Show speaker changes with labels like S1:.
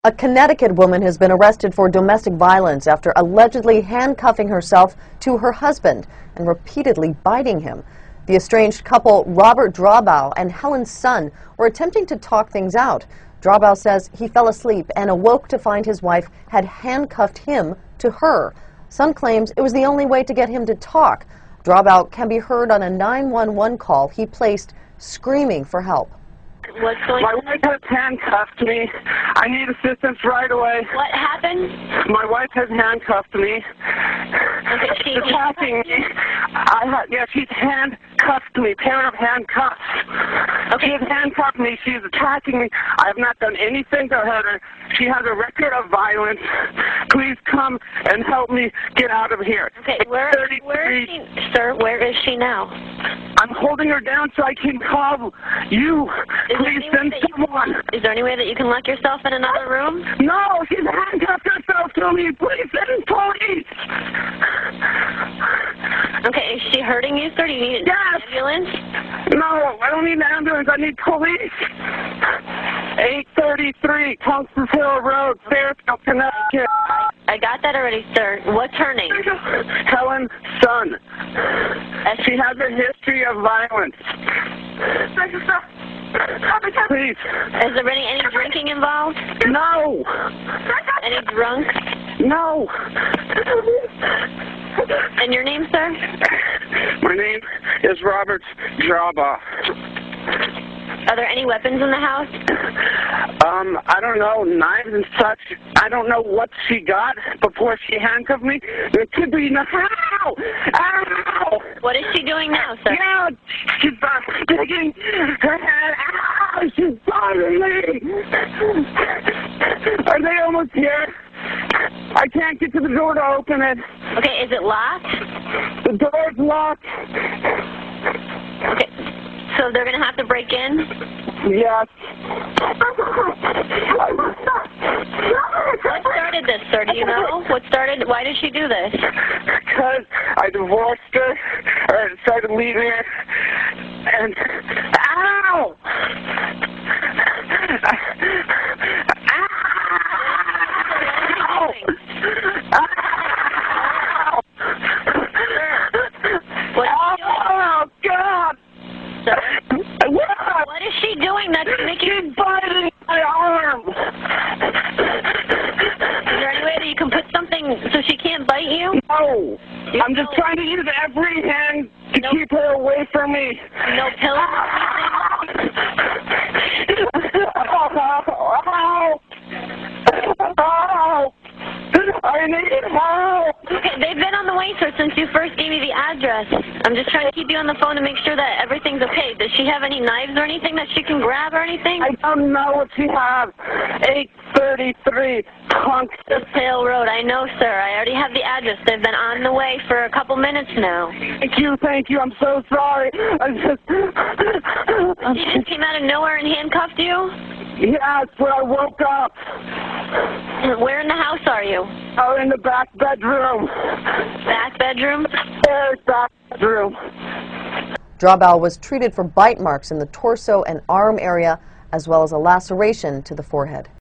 S1: A Connecticut woman has been arrested for domestic violence after allegedly handcuffing herself to her husband and repeatedly biting him. The estranged couple, Robert Drawbaugh and Helen Sun, were attempting to talk things out. Drawbaugh says he fell asleep and awoke to find his wife had handcuffed him to her. Sun claims it was the only way to get him to talk. Drawbaugh can be heard on a 911 call he placed, screaming for help.
S2: What's going on?
S3: My wife has handcuffed me. I need assistance right away.
S2: What happened?
S3: My wife has handcuffed me.
S2: Okay,
S3: She's attacking me. She's handcuffed me. Pair of handcuffs.
S2: Okay.
S3: She has handcuffed me. She's attacking me. I have not done anything to hurt her. She has a record of violence. Please come and help me get out of here.
S2: Okay, where is she, sir? Where is she now?
S3: I'm holding her down so I can call you. Please send someone.
S2: Is there any way that you can lock yourself in another room?
S3: No, she's handcuffed herself to me. Please send police.
S2: Okay, is she hurting you, sir? Do you need an ambulance?
S3: No, I don't need an ambulance. I need police. 833 Tunstall Hill Road, Fairfield, Connecticut.
S2: I got that already, sir. What's her name?
S3: Helen Sun. She has a history of violence. Please.
S2: Has there been any drinking involved?
S3: No.
S2: Any drunk?
S3: No.
S2: And your name, sir?
S3: My name is Robert Drawbaugh.
S2: Are there any weapons in the house?
S3: I don't know, knives and such. I don't know what she got before she handcuffed me. There could be no. Ow! Ow!
S2: What is she doing now, sir?
S3: Yeah, she's sticking her head. Ow! She's bothering me. Are they almost here? I can't get to the door to open it.
S2: Okay, is it locked?
S3: The door's locked.
S2: Okay, so they're going to have to break in?
S3: Yes.
S2: What started this, sir? Do you know? Why did she do this?
S3: Because I divorced her, or started leaving her, and ow! Oh, God!
S2: What is she doing that's making
S3: She's biting my arm!
S2: Is there any way that you can put something so she can't bite you?
S3: No! I'm just trying to use every hand to keep her away from me.
S2: No pillows?
S3: Oh! I need help!
S2: Okay, they've been on the way, sir, since you first gave me the address. I'm just trying to keep you on the phone to make sure that everything's okay. Does she have any knives or anything that she can grab or anything?
S3: I don't know what she has. 833
S2: Tunstall Hill Road. I know, sir. I already have the address. They've been on the way for a couple minutes now.
S3: Thank you. I'm so sorry.
S2: She just came out of nowhere and handcuffed you?
S3: Yes, when I woke up.
S2: Where in the house are you?
S3: Oh, in the back bedroom.
S2: Back bedroom?
S3: There's back bedroom.
S1: Drawbaugh was treated for bite marks in the torso and arm area, as well as a laceration to the forehead.